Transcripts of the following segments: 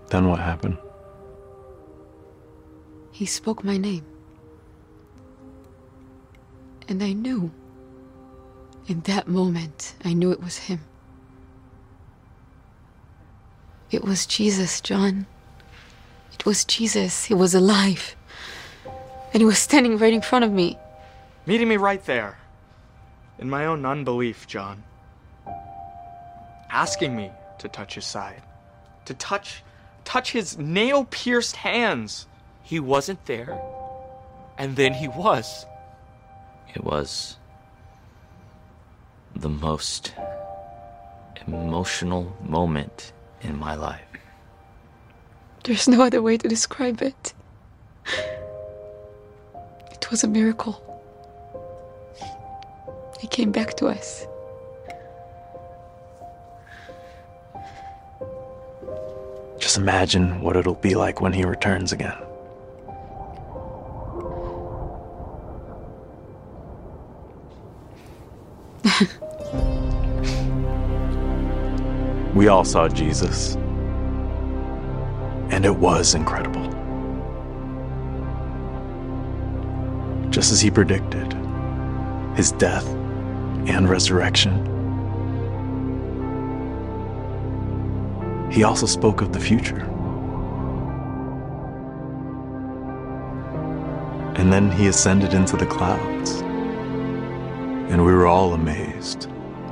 Then what happened? He spoke my name. And I knew. In that moment, I knew it was him. It was Jesus, John. It was Jesus. He was alive. And he was standing right in front of me. Meeting me right there. In my own unbelief, John. Asking me to touch his side. To touch his nail-pierced hands. He wasn't there. And then he was. It was the most emotional moment in my life. There's no other way to describe it. It was a miracle. He came back to us. Just imagine what it'll be like when he returns again. We all saw Jesus, and it was incredible. Just as he predicted, his death and resurrection. He also spoke of the future. And then he ascended into the clouds, and we were all amazed.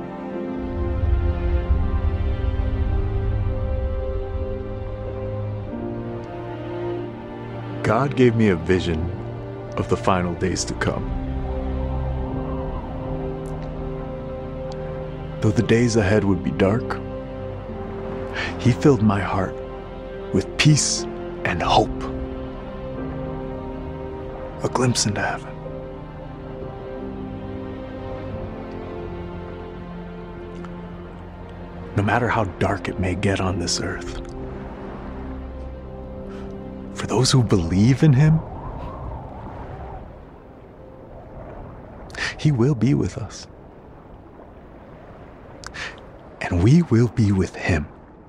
God gave me a vision of the final days to come. Though the days ahead would be dark, he filled my heart with peace and hope. A glimpse into heaven. No matter how dark it may get on this earth, for those who believe in him, he will be with us. And we will be with him.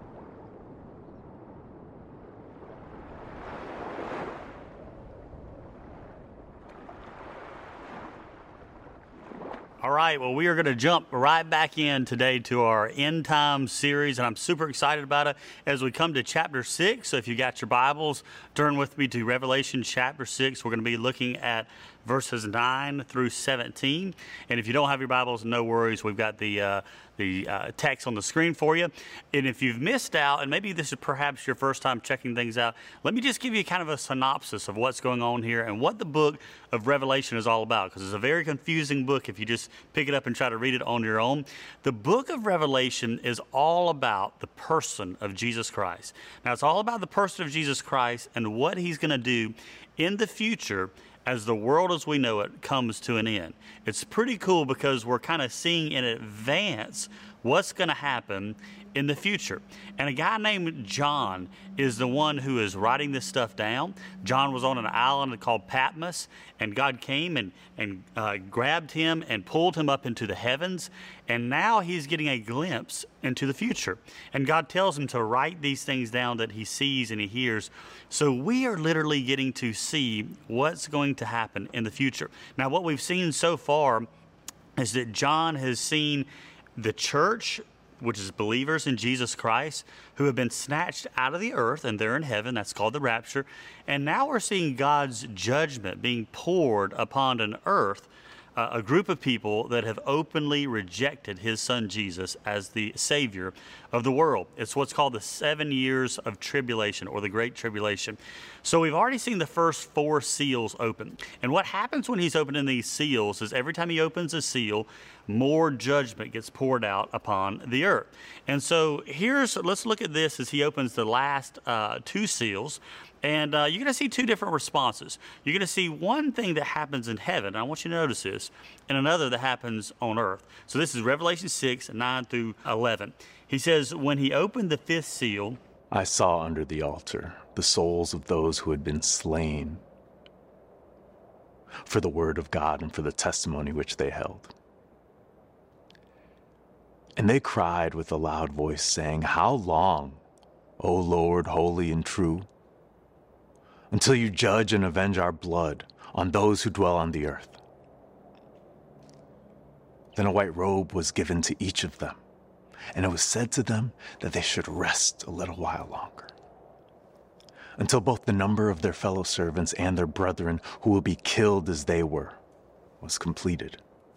All right, well, we are going to jump right back in today to our End Time series, and I'm super excited about it as we come to chapter 6. So if you got your Bibles, turn with me to Revelation chapter 6. We're going to be looking at verses 9 through 17. And if you don't have your Bibles, no worries. We've got the text on the screen for you. And if you've missed out, and maybe this is perhaps your first time checking things out, let me just give you kind of a synopsis of what's going on here and what the book of Revelation is all about, because it's a very confusing book if you just pick it up and try to read it on your own. The book of Revelation is all about the person of Jesus Christ. Now, it's all about the person of Jesus Christ and what he's going to do in the future as the world as we know it comes to an end. It's pretty cool because we're kind of seeing in advance what's going to happen in the future. And a guy named John is the one who is writing this stuff down. John was on an island called Patmos, and God came and grabbed him and pulled him up into the heavens. And now he's getting a glimpse into the future. And God tells him to write these things down that he sees and he hears. So we are literally getting to see what's going to happen in the future. Now, what we've seen so far is that John has seen the church, which is believers in Jesus Christ, who have been snatched out of the earth, and they're in heaven. That's called the rapture. And now we're seeing God's judgment being poured upon an earth, a group of people that have openly rejected his son Jesus as the Savior of the world. It's what's called the 7 years of tribulation, or the Great Tribulation. So we've already seen the first 4 seals open. And what happens when he's opening these seals is every time he opens a seal, more judgment gets poured out upon the earth. And so let's look at this as he opens the last 2 seals. And you're going to see 2 different responses. You're going to see one thing that happens in heaven, and I want you to notice this, and another that happens on earth. So this is Revelation 6, 9 through 11. He says, when he opened the 5th seal, I saw under the altar the souls of those who had been slain for the word of God and for the testimony which they held. And they cried with a loud voice, saying, How long, O Lord, holy and true, until you judge and avenge our blood on those who dwell on the earth. Then a white robe was given to each of them, and it was said to them that they should rest a little while longer, until both the number of their fellow servants and their brethren who will be killed as they were was completed.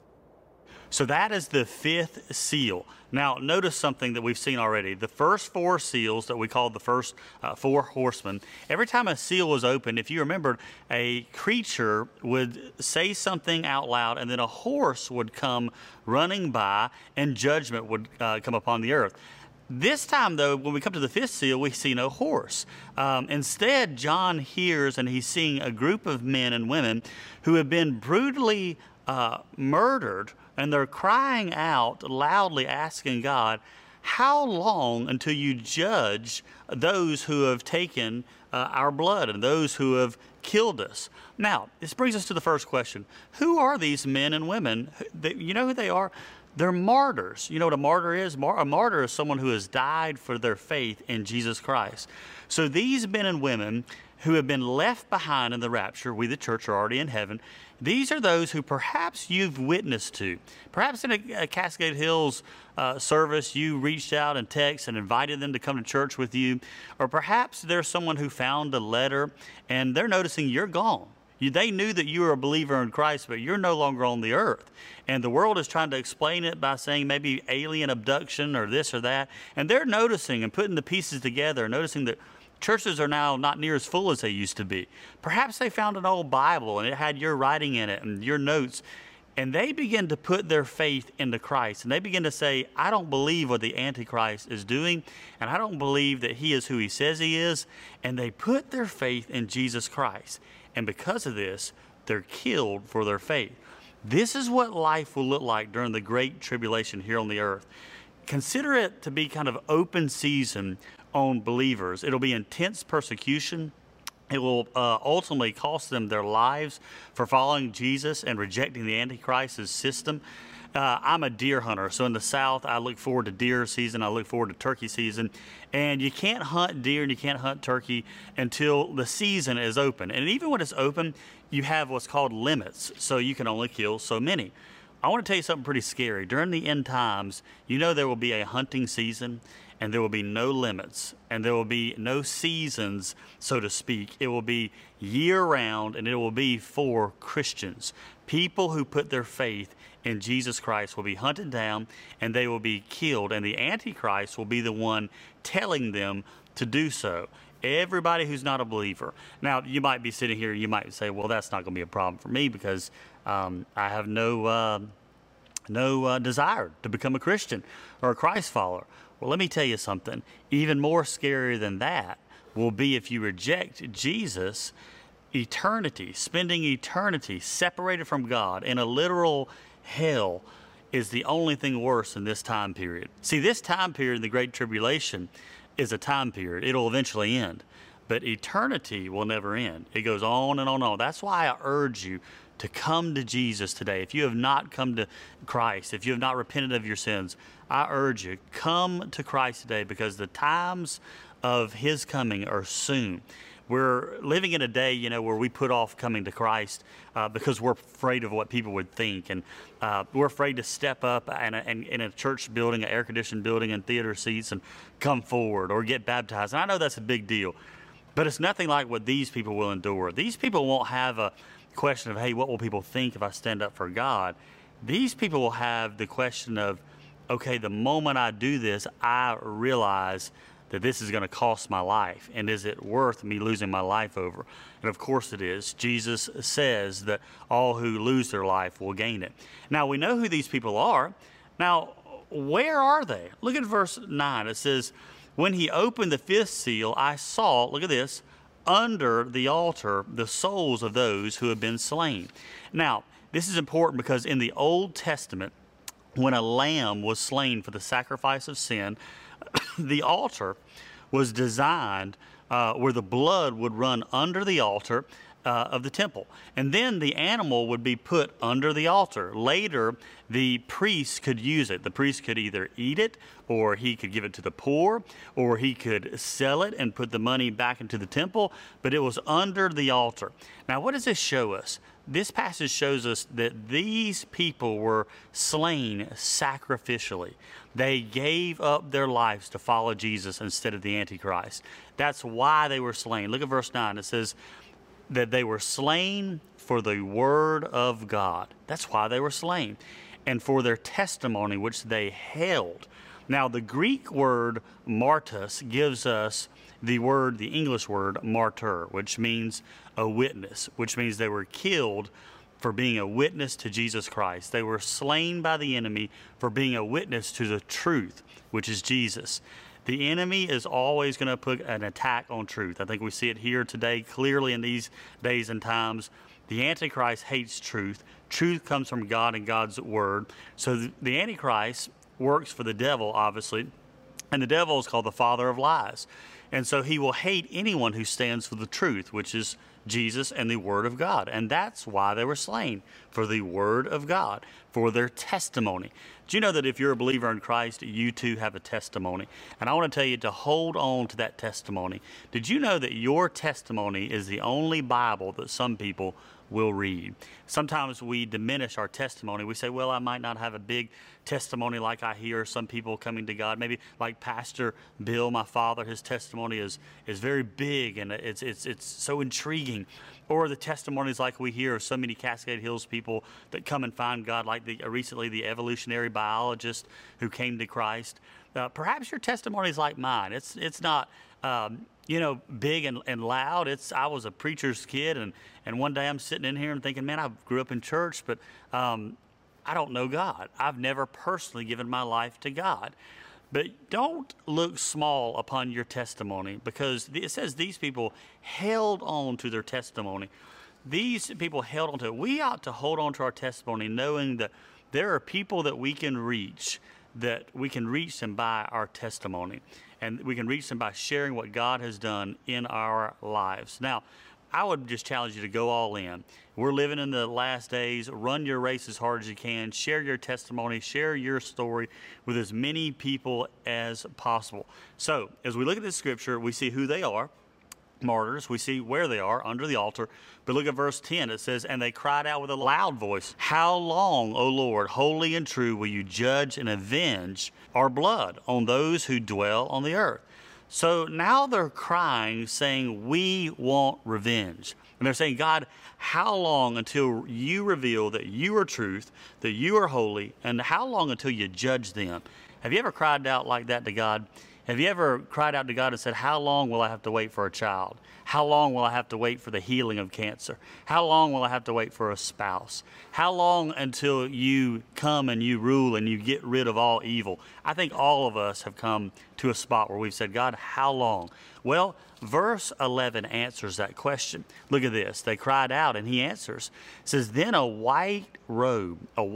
So that is the fifth seal. Now, notice something that we've seen already. The first four seals that we call the first four horsemen, every time a seal was opened, if you remembered, a creature would say something out loud, and then a horse would come running by, and judgment would come upon the earth. This time, though, when we come to the fifth seal, we see no horse. Instead, John hears and he's seeing a group of men and women who have been brutally murdered, and they're crying out loudly, asking God, how long until you judge those who have taken our blood and those who have killed us? Now, this brings us to the first question. Who are these men and women? You know who they are? They're martyrs. You know what a martyr is? A martyr is someone who has died for their faith in Jesus Christ. So these men and women who have been left behind in the rapture, we the church are already in heaven, these are those who perhaps you've witnessed to. Perhaps in a Cascade Hills service, you reached out and texted and invited them to come to church with you. Or perhaps there's someone who found a letter and they're noticing you're gone. They knew that you were a believer in Christ, but you're no longer on the earth. And the world is trying to explain it by saying maybe alien abduction or this or that. And they're noticing and putting the pieces together, noticing that churches are now not near as full as they used to be. Perhaps they found an old Bible and it had your writing in it and your notes. And they begin to put their faith into Christ. And they begin to say, I don't believe what the Antichrist is doing. And I don't believe that he is who he says he is. And they put their faith in Jesus Christ. And because of this, they're killed for their faith. This is what life will look like during the Great Tribulation here on the earth. Consider it to be kind of open season on believers. It'll be intense persecution. It will ultimately cost them their lives for following Jesus and rejecting the Antichrist's system. I'm a deer hunter, so in the South, I look forward to deer season. I look forward to turkey season. And you can't hunt deer and you can't hunt turkey until the season is open. And even when it's open, you have what's called limits, so you can only kill so many. I want to tell you something pretty scary. During the end times, you know there will be a hunting season, and there will be no limits, and there will be no seasons, so to speak. It will be year-round, and it will be for Christians. People who put their faith in Jesus Christ will be hunted down, and they will be killed, and the Antichrist will be the one telling them to do so. Everybody who's not a believer. Now, you might be sitting here, you might say, well, that's not going to be a problem for me because I have no desire to become a Christian or a Christ follower. Well, let me tell you something. Even more scary than that will be if you reject Jesus. Eternity, spending eternity separated from God in a literal hell is the only thing worse in this time period. See, this time period in the Great Tribulation is a time period. It'll eventually end. But eternity will never end. It goes on and on and on. That's why I urge you to come to Jesus today. If you have not come to Christ, if you have not repented of your sins, I urge you, come to Christ today because the times of his coming are soon. We're living in a day, where we put off coming to Christ because we're afraid of what people would think. And we're afraid to step up in a church building, an air-conditioned building, and theater seats and come forward or get baptized. And I know that's a big deal, but it's nothing like what these people will endure. These people won't have a question of, hey, what will people think if I stand up for God? These people will have the question of, okay, the moment I do this, I realize that this is going to cost my life, and is it worth me losing my life over? And of course it is. Jesus says that all who lose their life will gain it. Now, we know who these people are. Now, where are they? Look at verse 9. It says, when he opened the fifth seal, I saw, look at this, under the altar the souls of those who have been slain. Now, this is important because in the Old Testament, when a lamb was slain for the sacrifice of sin, the altar was designed where the blood would run under the altar, of the temple. And then the animal would be put under the altar. Later, the priest could use it. The priest could either eat it, or he could give it to the poor, or he could sell it and put the money back into the temple, but it was under the altar. Now, what does this show us? This passage shows us that these people were slain sacrificially. They gave up their lives to follow Jesus instead of the Antichrist. That's why they were slain. Look at verse 9. It says that they were slain for the word of God. That's why they were slain. And for their testimony, which they held. Now, the Greek word martus gives us the English word martyr, which means a witness, which means they were killed for being a witness to Jesus Christ. They were slain by the enemy for being a witness to the truth, which is Jesus. The enemy is always going to put an attack on truth. I think we see it here today clearly in these days and times. The Antichrist hates truth. Truth comes from God and God's word. So the Antichrist works for the devil, obviously, and the devil is called the father of lies. And so he will hate anyone who stands for the truth, which is Jesus and the Word of God. And that's why they were slain, for the Word of God, for their testimony. Do you know that if you're a believer in Christ, you too have a testimony? And I want to tell you to hold on to that testimony. Did you know that your testimony is the only Bible that some people will read? Sometimes we diminish our testimony. We say, well, I might not have a big testimony like I hear some people coming to God. Maybe like Pastor Bill, my father, his testimony is very big and it's so intriguing. Or the testimonies like we hear of so many Cascade Hills people that come and find God, like recently the evolutionary biologist who came to Christ. Perhaps your testimony is like mine. It's not big and loud. I was a preacher's kid, and one day I'm sitting in here and thinking, man, I grew up in church, but I don't know God. I've never personally given my life to God. But don't look small upon your testimony, because it says these people held on to their testimony. These people held on to it. We ought to hold on to our testimony, knowing that there are people that we can reach them by our testimony. And we can reach them by sharing what God has done in our lives. Now, I would just challenge you to go all in. We're living in the last days. Run your race as hard as you can. Share your testimony. Share your story with as many people as possible. So, as we look at this scripture, we see who they are, martyrs. We see where they are, under the altar. But look at verse 10. It says, and they cried out with a loud voice, how long, O Lord, holy and true, will you judge and avenge our blood on those who dwell on the earth? So now they're crying, saying, we want revenge. And they're saying, God, how long until you reveal that you are truth, that you are holy, and how long until you judge them? Have you ever cried out like that to God? Have you ever cried out to God and said, how long will I have to wait for a child? How long will I have to wait for the healing of cancer? How long will I have to wait for a spouse? How long until you come and you rule and you get rid of all evil? I think all of us have come to a spot where we've said, God, how long? Well, verse 11 answers that question. Look at this. They cried out, and he answers. It says, then a white robe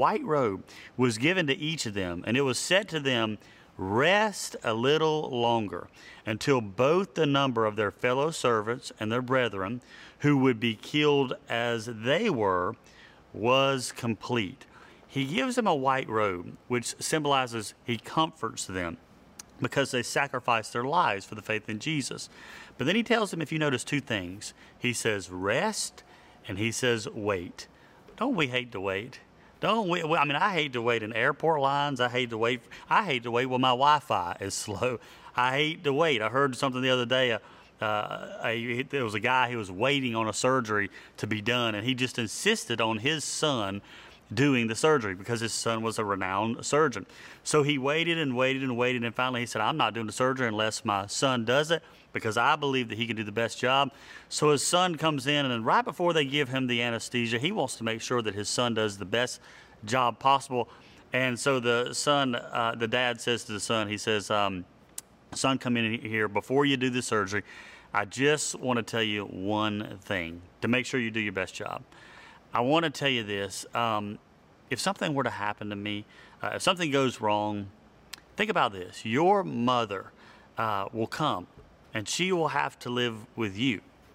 was given to each of them, and it was said to them, rest a little longer until both the number of their fellow servants and their brethren who would be killed as they were was complete. He gives them a white robe, which symbolizes he comforts them because they sacrificed their lives for the faith in Jesus. But then he tells them, if you notice, two things. He says rest and he says wait. Don't we hate to wait? Don't we? I mean, I hate to wait in airport lines. I hate to wait when my Wi-Fi is slow. I hate to wait. I heard something the other day. There was a guy who was waiting on a surgery to be done, and he just insisted on his son doing the surgery because his son was a renowned surgeon. So he waited and waited and waited, and finally he said, I'm not doing the surgery unless my son does it, because I believe that he can do the best job. So his son comes in, and then right before they give him the anesthesia, he wants to make sure that his son does the best job possible. And so the dad says to the son, he says, son, come in here before you do the surgery. I just want to tell you one thing to make sure you do your best job. I want to tell you this. If something were to happen to me, if something goes wrong, think about this. Your mother will come, and she will have to live with you.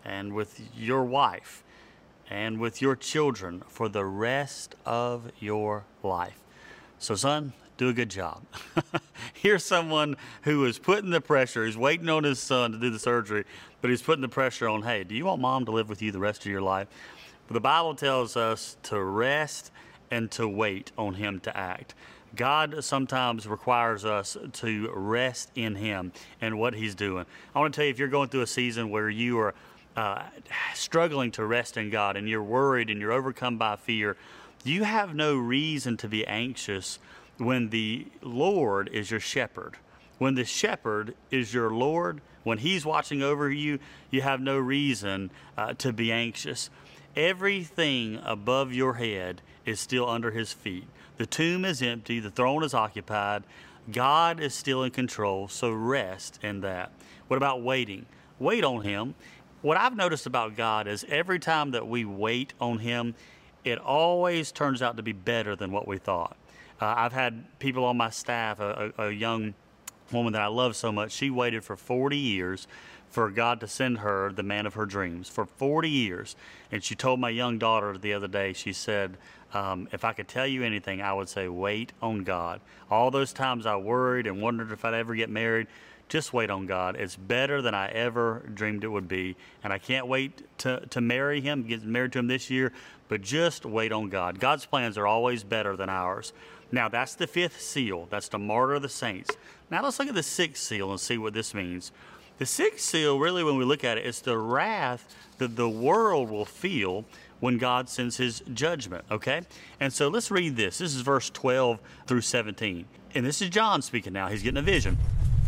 and with your wife and with your children for the rest of your life. So, son, do a good job. Here's someone who is putting the pressure. He's waiting on his son to do the surgery, but he's putting the pressure on, hey, do you want mom to live with you the rest of your life? But the Bible tells us to rest and to wait on him to act. God sometimes requires us to rest in him and what he's doing. I want to tell you, if you're going through a season where you are struggling to rest in God and you're worried and you're overcome by fear, you have no reason to be anxious when the Lord is your shepherd. When the shepherd is your Lord, when he's watching over you, you have no reason to be anxious. Everything above your head is still under his feet. The tomb is empty, the throne is occupied, God is still in control, so rest in that. What about waiting? Wait on him. What I've noticed about God is every time that we wait on him, it always turns out to be better than what we thought. I've had people on my staff, a young woman that I love so much, she waited for 40 years for God to send her the man of her dreams, for 40 years. And she told my young daughter the other day, she said, if I could tell you anything, I would say wait on God. All those times I worried and wondered if I'd ever get married, just wait on God. It's better than I ever dreamed it would be. And I can't wait to marry him, get married to him this year, but just wait on God. God's plans are always better than ours. Now, that's the fifth seal. That's the martyr of the saints. Now, let's look at the sixth seal and see what this means. The sixth seal, really, when we look at it, it's the wrath that the world will feel when God sends his judgment, okay? And so let's read this. This is verse 12 through 17. And this is John speaking now. He's getting a vision.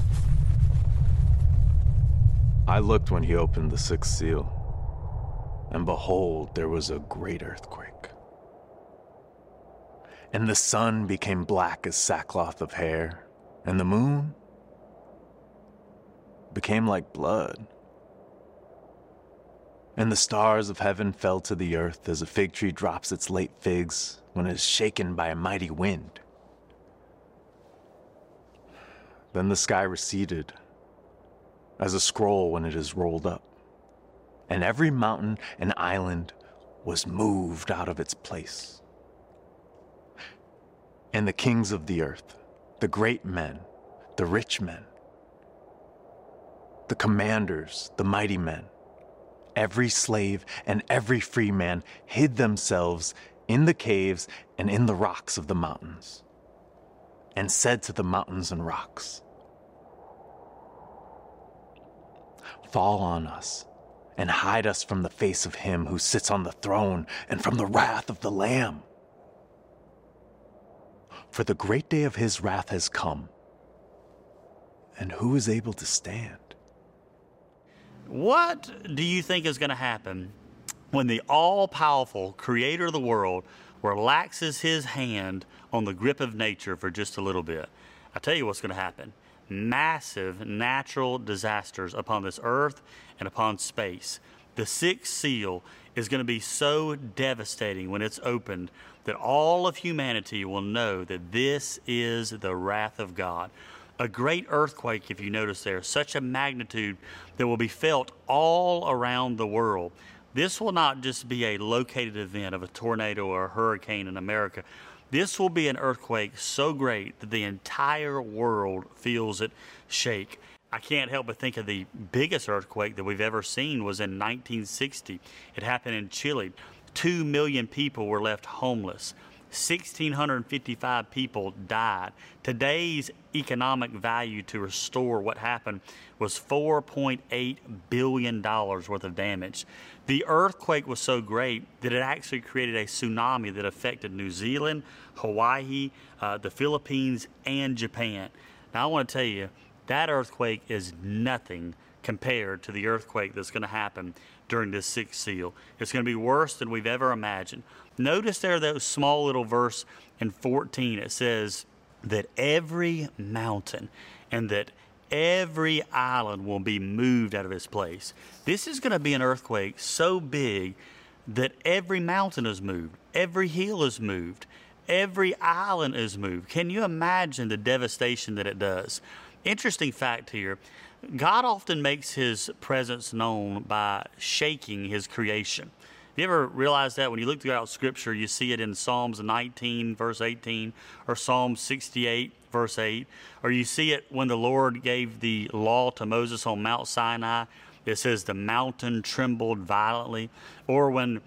I looked when he opened the sixth seal, and behold, there was a great earthquake. And the sun became black as sackcloth of hair, and the moon became like blood. And the stars of heaven fell to the earth as a fig tree drops its late figs when it is shaken by a mighty wind. Then the sky receded as a scroll when it is rolled up, and every mountain and island was moved out of its place. And the kings of the earth, the great men, the rich men, the commanders, the mighty men, every slave and every free man hid themselves in the caves and in the rocks of the mountains, and said to the mountains and rocks, fall on us and hide us from the face of him who sits on the throne and from the wrath of the Lamb. For the great day of his wrath has come, and who is able to stand? What do you think is going to happen when the all-powerful creator of the world relaxes his hand on the grip of nature for just a little bit? I tell you what's going to happen. Massive natural disasters upon this earth and upon space. The sixth seal is going to be so devastating when it's opened that all of humanity will know that this is the wrath of God. A great earthquake, if you notice there, such a magnitude that will be felt all around the world. This will not just be a located event of a tornado or a hurricane in America. This will be an earthquake so great that the entire world feels it shake. I can't help but think of the biggest earthquake that we've ever seen was in 1960. It happened in Chile. 2 million people were left homeless. 1,655 people died. Today's economic value to restore what happened was $4.8 billion worth of damage. The earthquake was so great that it actually created a tsunami that affected New Zealand, Hawaii, the Philippines, and Japan. Now, I want to tell you, that earthquake is nothing compared to the earthquake that's going to happen during this sixth seal. It's going to be worse than we've ever imagined. Notice there that small little verse in 14. It says that every mountain and that every island will be moved out of its place. This is going to be an earthquake so big that every mountain is moved, every hill is moved, every island is moved. Can you imagine the devastation that it does? Interesting fact here, God often makes his presence known by shaking his creation. Have you ever realized that when you look throughout Scripture, you see it in Psalms 19, verse 18, or Psalm 68, verse 8, or you see it when the Lord gave the law to Moses on Mount Sinai. It says the mountain trembled violently. Or when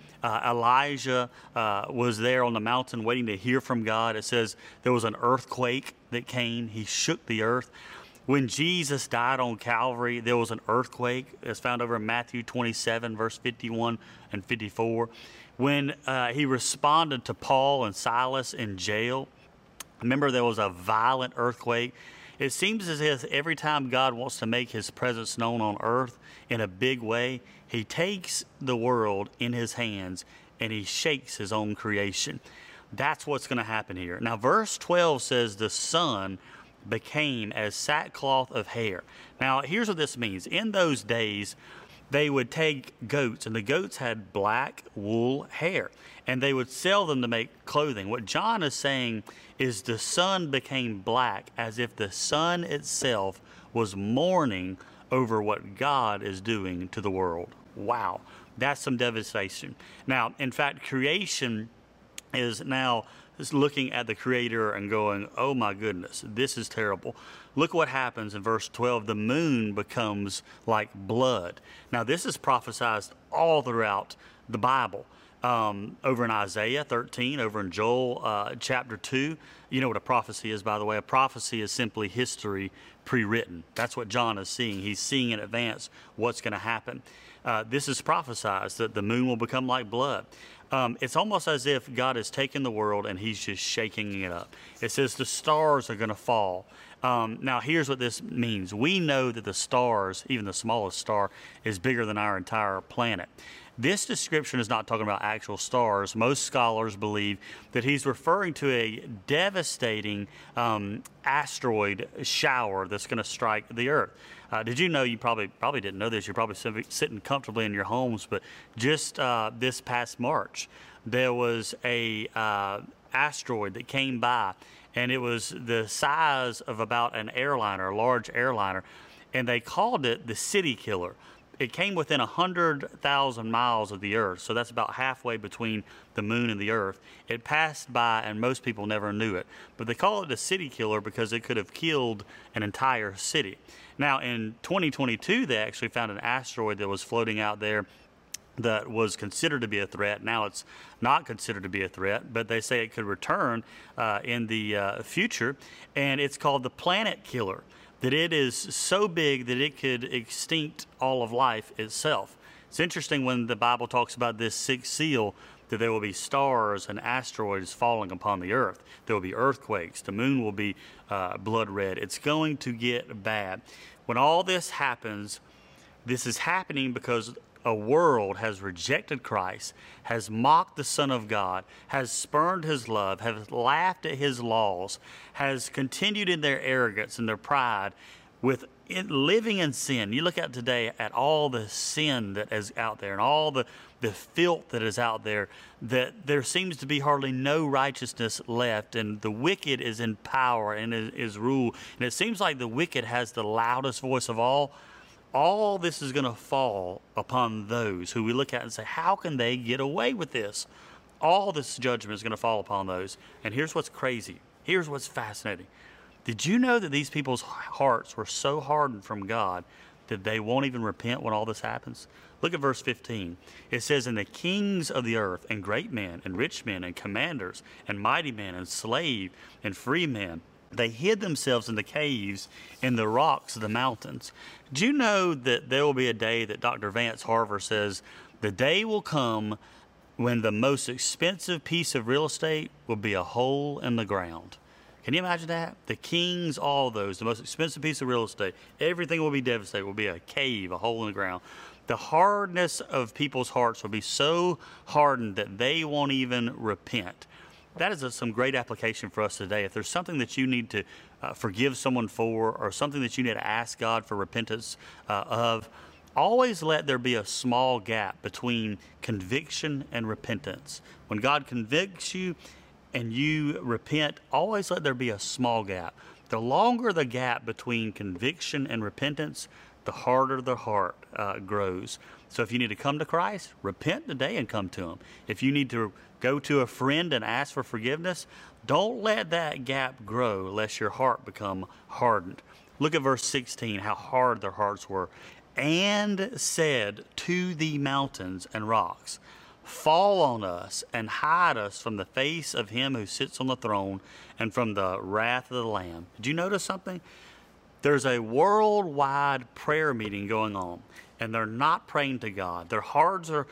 Elijah was there on the mountain waiting to hear from God, it says there was an earthquake that came. He shook the earth. When Jesus died on Calvary, there was an earthquake. It's found over in Matthew 27, verse 51 and 54. When he responded to Paul and Silas in jail, remember there was a violent earthquake. It seems as if every time God wants to make his presence known on earth in a big way, he takes the world in his hands and he shakes his own creation. That's what's going to happen here. Now, verse 12 says the sun became as sackcloth of hair. Now, here's what this means. In those days, they would take goats, and the goats had black wool hair, and they would sell them to make clothing. What John is saying is the sun became black as if the sun itself was mourning over what God is doing to the world. Wow, that's some devastation. Now, in fact, creation is now looking at the Creator and going, oh my goodness, this is terrible. Look what happens in verse 12. The moon becomes like blood. Now, this is prophesied all throughout the Bible. Over in Isaiah 13, over in Joel chapter 2. You know what a prophecy is, by the way. A prophecy is simply history pre-written. That's what John is seeing. He's seeing in advance what's going to happen. This is prophesied that the moon will become like blood. It's almost as if God has taken the world and he's just shaking it up. It says the stars are going to fall. Now, here's what this means. We know that the stars, even the smallest star, is bigger than our entire planet. This description is not talking about actual stars. Most scholars believe that he's referring to a devastating asteroid shower that's going to strike the Earth. Did you know, you probably didn't know this, you're probably sitting comfortably in your homes, but just this past March, there was a asteroid that came by, and it was the size of about an airliner, a large airliner, and they called it the City Killer. It came within 100,000 miles of the Earth, so that's about halfway between the moon and the Earth. It passed by, and most people never knew it. But they call it the City Killer because it could have killed an entire city. Now, in 2022, they actually found an asteroid that was floating out there that was considered to be a threat. Now it's not considered to be a threat, but they say it could return in the future, and it's called the Planet Killer. That it is so big that it could extinct all of life itself. It's interesting when the Bible talks about this sixth seal, that there will be stars and asteroids falling upon the earth. There will be earthquakes. The moon will be blood red. It's going to get bad. When all this happens, this is happening because a world has rejected Christ, has mocked the Son of God, has spurned his love, has laughed at his laws, has continued in their arrogance and their pride with living in sin. You look at today at all the sin that is out there and all the filth that is out there, that there seems to be hardly no righteousness left, and the wicked is in power and is rule. And it seems like the wicked has the loudest voice of all. All this is going to fall upon those who we look at and say, how can they get away with this? All this judgment is going to fall upon those. And here's what's crazy. Here's what's fascinating. Did you know that these people's hearts were so hardened from God that they won't even repent when all this happens? Look at verse 15. It says, and the kings of the earth, and great men, and rich men, and commanders, and mighty men, and slave, and free men, they hid themselves in the caves, in the rocks of the mountains. Do you know that there will be a day that Dr. Vance Harver says, the day will come when the most expensive piece of real estate will be a hole in the ground? Can you imagine that? The kings, all those, the most expensive piece of real estate, everything will be devastated, will be a cave, a hole in the ground. The hardness of people's hearts will be so hardened that they won't even repent. That is some great application for us today. If there's something that you need to forgive someone for, or something that you need to ask God for repentance of, always let there be a small gap between conviction and repentance. When God convicts you and you repent, always let there be a small gap. The longer the gap between conviction and repentance, the harder the heart grows. So if you need to come to Christ, repent today and come to Him. If you need to go to a friend and ask for forgiveness, don't let that gap grow lest your heart become hardened. Look at verse 16, how hard their hearts were. And said to the mountains and rocks, fall on us and hide us from the face of Him who sits on the throne and from the wrath of the Lamb. Did you notice something? There's a worldwide prayer meeting going on, and they're not praying to God. Their hearts are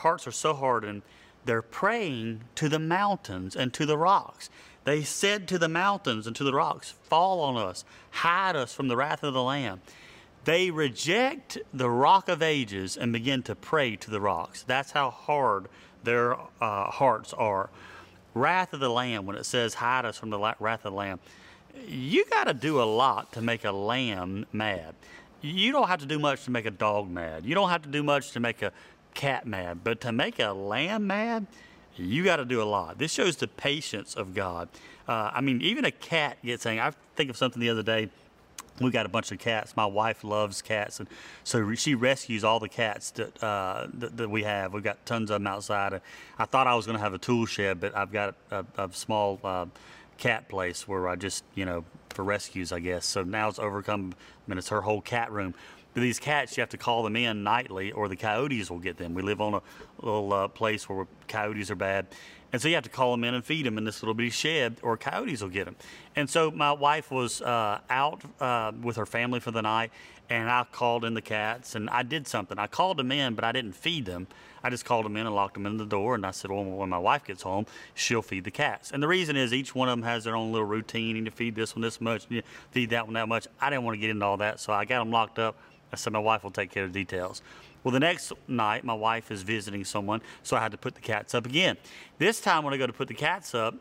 so hardened, they're praying to the mountains and to the rocks. They said to the mountains and to the rocks, fall on us, hide us from the wrath of the Lamb. They reject the Rock of Ages and begin to pray to the rocks. That's how hard their hearts are. Wrath of the Lamb, when it says hide us from the wrath of the Lamb, you got to do a lot to make a lamb mad. You don't have to do much to make a dog mad. You don't have to do much to make a cat mad. But to make a lamb mad, you got to do a lot. This shows the patience of God. Even a cat gets angry. I think of something the other day. We got a bunch of cats. My wife loves cats, and so she rescues all the cats that we have. We've got tons of them outside. I thought I was going to have a tool shed, but I've got a small cat place where I just, for rescues, I guess. So now it's overcome. It's her whole cat room. But these cats, you have to call them in nightly, or the coyotes will get them. We live on a little place where coyotes are bad. And so you have to call them in and feed them in this little bitty shed, or coyotes will get them. And so my wife was out with her family for the night, and I called in the cats, and I did something. I called them in, but I didn't feed them. I just called them in and locked them in the door, and I said, well, when my wife gets home, she'll feed the cats. And the reason is each one of them has their own little routine. You feed this one this much, you feed that one that much. I didn't want to get into all that, so I got them locked up. I said my wife will take care of the details. Well, the next night, my wife is visiting someone, so I had to put the cats up again. This time when I go to put the cats up,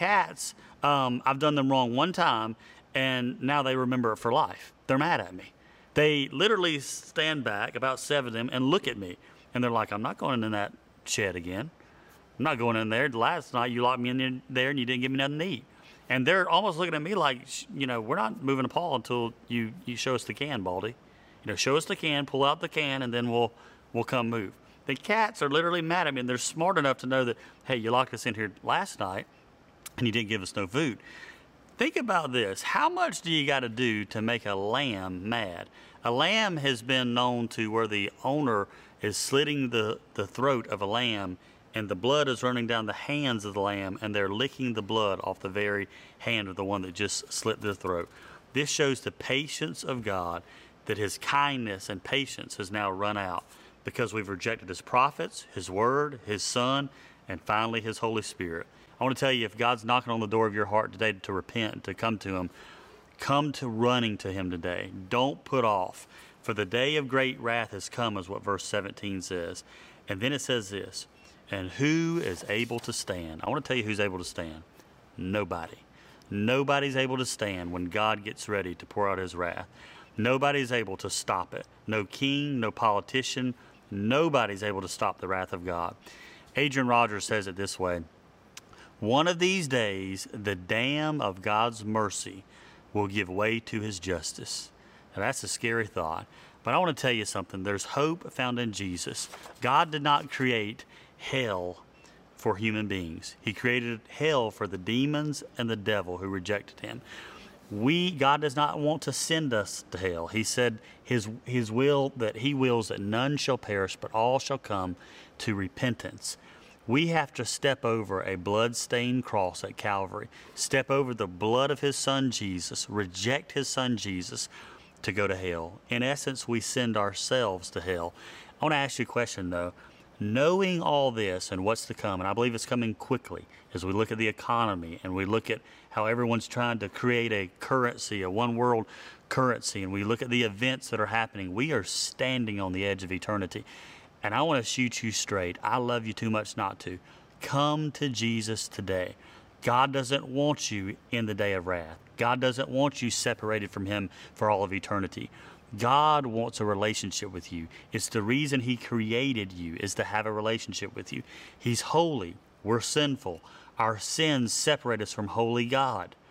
I've done them wrong one time, and now they remember it for life. They're mad at me. They literally stand back, about 7 of them, and look at me. And they're like, I'm not going in that shed again. I'm not going in there. Last night you locked me in there and you didn't give me nothing to eat. And they're almost looking at me like, we're not moving a paw until you show us the can, Baldy. Show us the can, pull out the can, and then we'll come move. The cats are literally mad at me, and they're smart enough to know that, hey, you locked us in here last night, and you didn't give us no food. Think about this. How much do you got to do to make a lamb mad? A lamb has been known to where the owner is slitting the throat of a lamb, and the blood is running down the hands of the lamb, and they're licking the blood off the very hand of the one that just slit their throat. This shows the patience of God, that His kindness and patience has now run out because we've rejected His prophets, His word, His Son, and finally His Holy Spirit. I want to tell you, if God's knocking on the door of your heart today to repent, to come to Him, come to running to Him today. Don't put off. For the day of great wrath has come, is what verse 17 says. And then it says this, and who is able to stand? I want to tell you who's able to stand. Nobody. Nobody's able to stand when God gets ready to pour out His wrath. Nobody's able to stop it. No king, no politician, nobody's able to stop the wrath of God. Adrian Rogers says it this way, one of these days, the dam of God's mercy will give way to His justice. Now that's a scary thought, but I want to tell you something. There's hope found in Jesus. God did not create hell for human beings. He created hell for the demons and the devil who rejected Him. God does not want to send us to hell. He said His will, that He wills that none shall perish, but all shall come to repentance. We have to step over a blood-stained cross at Calvary, step over the blood of His Son Jesus, reject His Son Jesus to go to hell. In essence, we send ourselves to hell. I want to ask you a question, though. Knowing all this and what's to come, and I believe it's coming quickly as we look at the economy and we look at how everyone's trying to create a currency, a one world currency, and we look at the events that are happening, we are standing on the edge of eternity. And I want to shoot you straight. I love you too much not to. Come to Jesus today. God doesn't want you in the day of wrath. God doesn't want you separated from Him for all of eternity. God wants a relationship with you. It's the reason He created you, is to have a relationship with you. He's holy. We're sinful. Our sins separate us from holy God.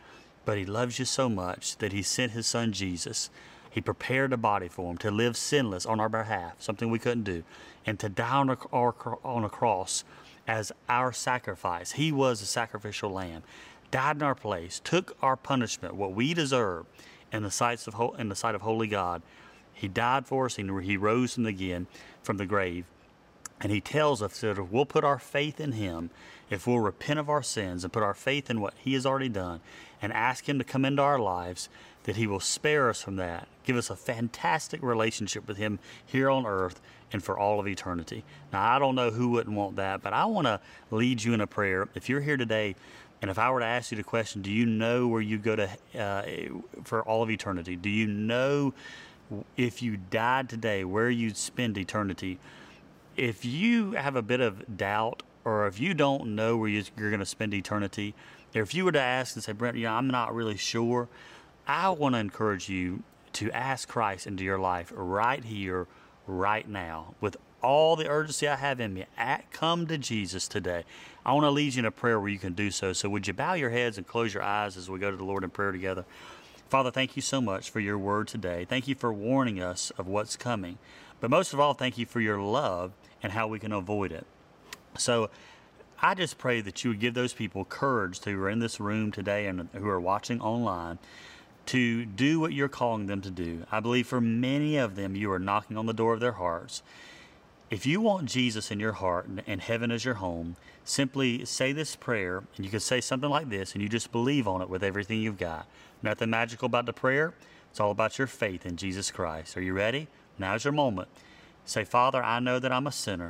but he loves you so much that he sent his son Jesus. He prepared a body for him to live sinless on our behalf, something we couldn't do, and to die on a cross as our sacrifice. He was a sacrificial lamb, died in our place, took our punishment, what we deserve, in the sight of holy God. He died for us, and he rose again from the grave. And he tells us that if we'll put our faith in him, if we'll repent of our sins and put our faith in what he has already done and ask him to come into our lives, that he will spare us from that, give us a fantastic relationship with him here on earth and for all of eternity. Now, I don't know who wouldn't want that, but I want to lead you in a prayer. If you're here today, and if I were to ask you the question, do you know where you go to for all of eternity? Do you know if you died today, where you'd spend eternity? If you have a bit of doubt, or if you don't know where you're going to spend eternity, or if you were to ask and say, Brent, I'm not really sure, I want to encourage you to ask Christ into your life right here, right now, with all the urgency I have in me. Come to Jesus today. I want to lead you in a prayer where you can do so. So would you bow your heads and close your eyes as we go to the Lord in prayer together? Father, thank you so much for your word today. Thank you for warning us of what's coming. But most of all, thank you for your love and how we can avoid it. So I just pray that you would give those people courage who are in this room today and who are watching online to do what you're calling them to do. I believe for many of them, you are knocking on the door of their hearts. If you want Jesus in your heart and heaven as your home, simply say this prayer, and you can say something like this, and you just believe on it with everything you've got. Nothing magical about the prayer. It's all about your faith in Jesus Christ. Are you ready? Now's your moment. Say, Father, I know that I'm a sinner.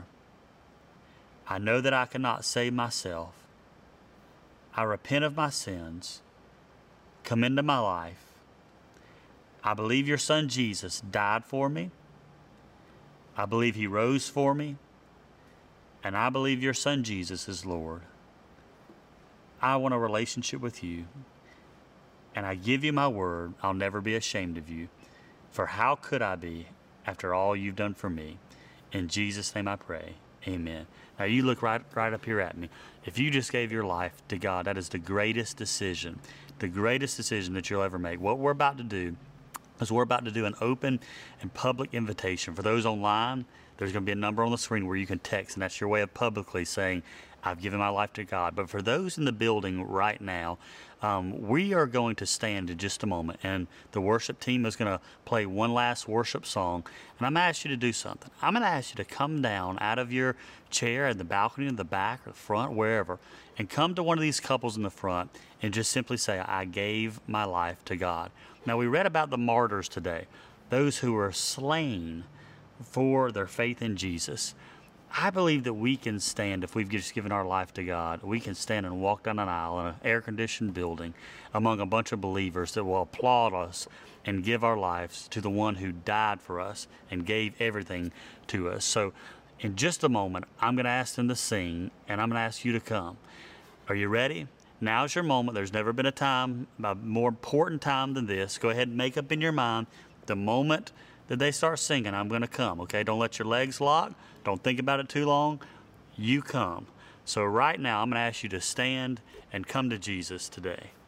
I know that I cannot save myself. I repent of my sins. Come into my life. I believe your son Jesus died for me. I believe he rose for me. And I believe your son Jesus is Lord. I want a relationship with you. And I give you my word, I'll never be ashamed of you. For how could I be after all you've done for me? In Jesus' name I pray. Amen. Now you look right up here at me. If you just gave your life to God, that is the greatest decision that you'll ever make. What we're about to do is we're about to do an open and public invitation. For those online, there's going to be a number on the screen where you can text, and that's your way of publicly saying, I've given my life to God. But for those in the building right now, we are going to stand in just a moment, and the worship team is going to play one last worship song, and I'm going to ask you to do something. I'm going to ask you to come down out of your chair at the balcony in the back or the front, wherever, and come to one of these couples in the front and just simply say, I gave my life to God. Now, we read about the martyrs today, those who were slain for their faith in Jesus. I believe that we can stand, if we've just given our life to God, we can stand and walk down an aisle in an air-conditioned building among a bunch of believers that will applaud us and give our lives to the one who died for us and gave everything to us. So in just a moment, I'm going to ask them to sing, and I'm going to ask you to come. Are you ready? Now's your moment. There's never been a more important time than this. Go ahead and make up in your mind the moment that they start singing, I'm going to come, okay? Don't let your legs lock. Don't think about it too long. You come. So right now, I'm going to ask you to stand and come to Jesus today.